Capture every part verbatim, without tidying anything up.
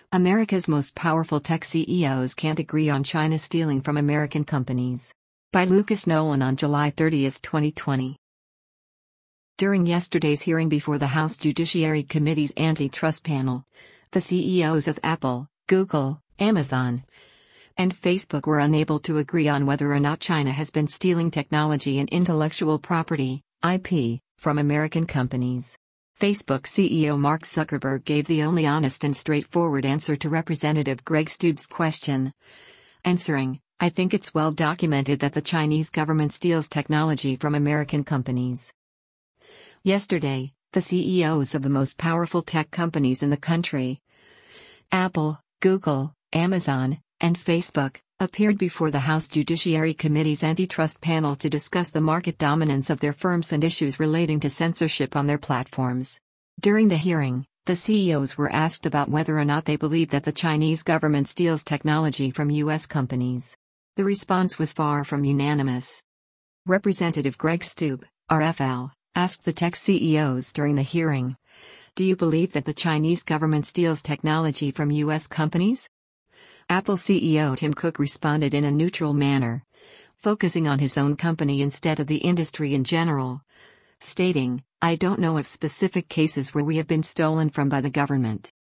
America's most powerful tech C E Os can't agree on China stealing from American companies. By Lucas Nolan on July thirtieth, twenty twenty. During yesterday's hearing before the House Judiciary Committee's antitrust panel, the C E Os of Apple, Google, Amazon, and Facebook were unable to agree on whether or not China has been stealing technology and intellectual property, I P, from American companies. Facebook C E O Mark Zuckerberg gave the only honest and straightforward answer to Representative Greg Stubbs' question. Answering, "I think it's well documented that the Chinese government steals technology from American companies." Yesterday, the C E Os of the most powerful tech companies in the country, Apple, Google, Amazon, and Facebook, appeared before the House Judiciary Committee's antitrust panel to discuss the market dominance of their firms and issues relating to censorship on their platforms. During the hearing, the C E Os were asked about whether or not they believe that the Chinese government steals technology from U S companies. The response was far from unanimous. Representative Greg Stubbs, R F L, asked the tech C E Os during the hearing, "Do you believe that the Chinese government steals technology from U S companies?" Apple C E O Tim Cook responded in a neutral manner, focusing on his own company instead of the industry in general, stating, "I don't know of specific cases where we have been stolen from by the government.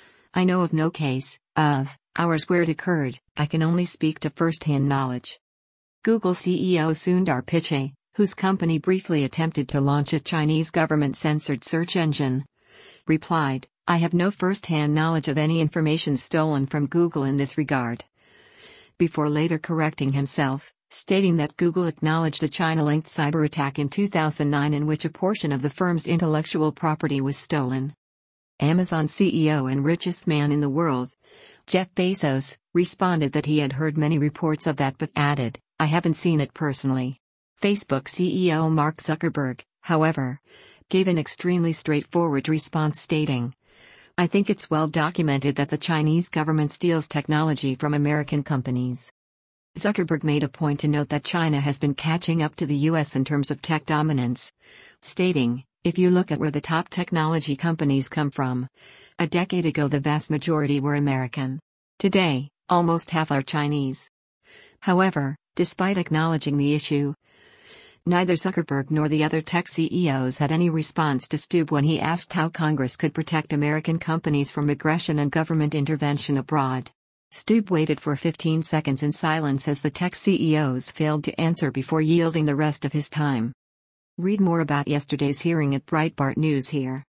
I know of no case of ours where it occurred. I can only speak to first-hand knowledge." Google C E O Sundar Pichai, whose company briefly attempted to launch a Chinese government-censored search engine, replied, "I have no first-hand knowledge of any information stolen from Google in this regard," before later correcting himself, stating that Google acknowledged a China-linked cyber attack in two thousand nine in which a portion of the firm's intellectual property was stolen. Amazon C E O and richest man in the world, Jeff Bezos, responded that he had heard many reports of that but added, "I haven't seen it personally." Facebook C E O Mark Zuckerberg, however, gave an extremely straightforward response stating, "I think it's well documented that the Chinese government steals technology from American companies." Zuckerberg made a point to note that China has been catching up to the U S in terms of tech dominance, stating, "If you look at where the top technology companies come from, a decade ago the vast majority were American. Today, almost half are Chinese." However, despite acknowledging the issue, neither Zuckerberg nor the other tech C E Os had any response to Stubbs when he asked how Congress could protect American companies from aggression and government intervention abroad. Stubbs waited for fifteen seconds in silence as the tech C E Os failed to answer before yielding the rest of his time. Read more about yesterday's hearing at Breitbart News here.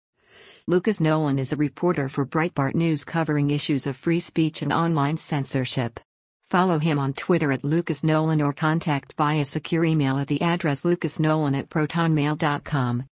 Lucas Nolan is a reporter for Breitbart News covering issues of free speech and online censorship. Follow him on Twitter at Lucas Nolan or contact via secure email at the address lucasnolan at protonmail dot com.